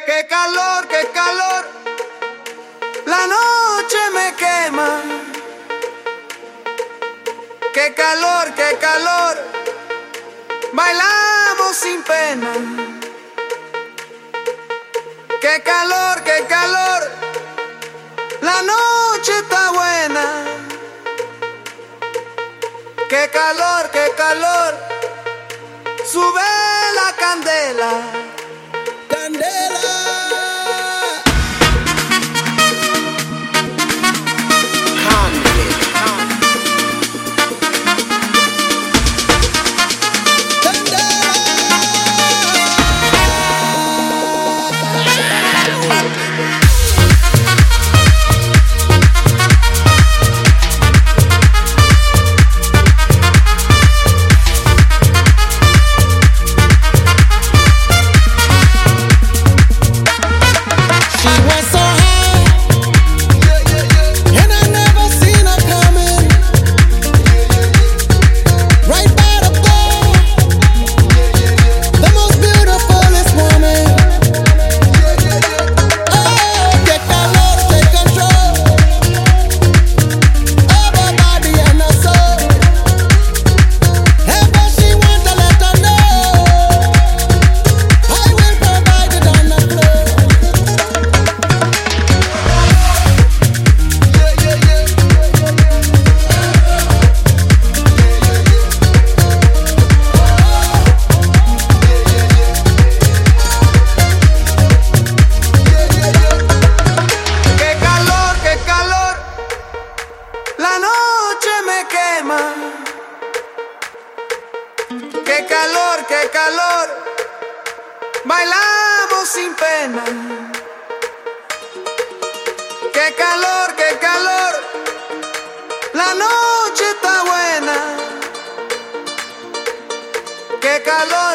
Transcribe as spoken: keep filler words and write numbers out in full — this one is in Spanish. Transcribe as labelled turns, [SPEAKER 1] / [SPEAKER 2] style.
[SPEAKER 1] Qué calor, qué calor, la noche me quema. Qué calor, qué calor, bailamos sin pena. Qué calor, qué calor, la noche está buena. Qué calor, qué calor, sube la candela. Candela. Qué calor, qué calor, bailamos sin pena. Qué calor, qué calor, la noche está buena. Qué calor.